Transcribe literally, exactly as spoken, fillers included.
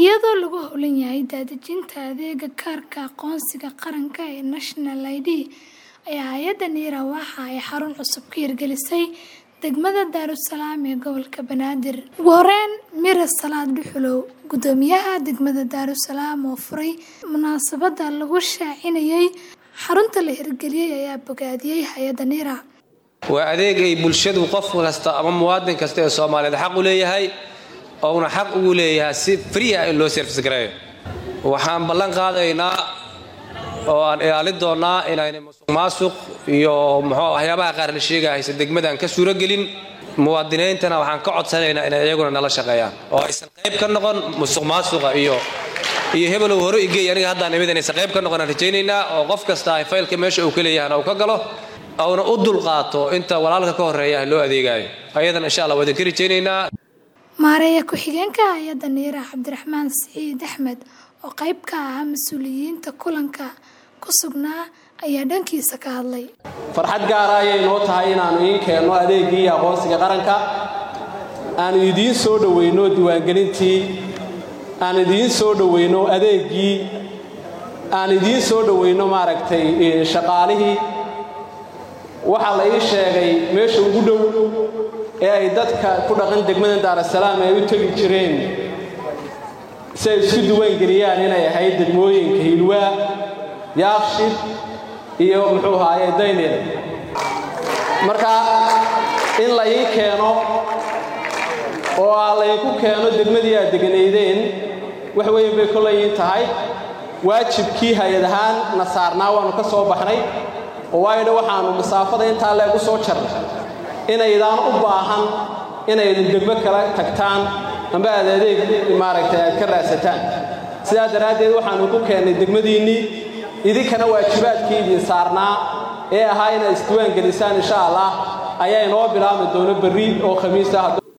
iyadoo lagu howlan yahay daadejinta adeega kaarka aqoonsiga qaranka ee National I D ayaa hay'adda NIRA waxa ay xarun cusub ka hirgelisay degmada Daarusalaam ee gobolka Banaadir. Ugu horreyn, Mira Salaad Dhuxulow, gudoomiyaha degmada Daarusalaam oo furay munaasabadda lagu shaacinayay xarunta la hirgeliyay ayaa bogaadiyay hay'adda NIRA. waa adeeg ay bulshadu qof kasta ama muwaadin kasta ee Soomaaliyeed xaq u leeyahay oo una xaq ugu leeyahay si free ah in loo service gareeyo. waxaan ballan qaadaynaa oo aan ilaalin doonaa inayna musuqmaasuq iyo muxuu waxyaabaha qaar la sheegay si degmadan ka suura gelin. muwaadiniintana waxaan ka codsanaynaa inay iyaguna nala shaqeeyaan oo aysan qayb ka noqon musuqmaasuqa iyo iyo hebel hore igay aniga hadda nimidana aysan qayb ka noqon rajaynaynaa oo qof kasta ay faylka meesha uu ka leeyahay uu ka galo awna u dul qaato inta walaalka ka horeeya loo adeegayo. ayadana insha Allah wada ka rajaynaynaa. maareeya ku-xigeenka hay'adda NIRA Cabdiraxmaan Saciid Axmed oo qayb ka ah mas'uuliyiinta kulanka ku sugnaa ayaa dhankiisa ka hadlay. farxad gaar ah ayay noo tahay inaanu idin keenno adeegii aqoonsiga qaranka, aan idiin soo dhaweyno diiwaangelintii, aan idiin soo dhaweyno adeegii, aan idiin soo dhaweyno maaragtay shaqaalihii. waxaa la ii sheegay meesha ugu dhow ee ay dadka ku dhaqan degmada Daarusalaam ay u tagi jireen si ay isku diiwaan geliyaan inay ahayd degmooyinka Hiilwaa, Yaaqshid iyo muxuu ahaayay Daynil. marka in la ii keeno oo la ii ku keeno degmadii aad deganaydeen wax weyn bay kulay tahay. waajibkii hay'adahan na saarnaa waanu ka soo baxnay oo waayda waxaanu masaafada inta la ugu soo jarnay inaydaan u baahan inay degmo kala tagtaan amba adeeg maaragtay aad ka raasataan. sidaa daraadeed waxaanu ku keenay degmadiinii idinkana waajibaadkii idin saarnaa ee ahaa inay isdiiwaan gelisaan insha Allah ayaa inoo bilaabmi doona berri oo Khamiis ah.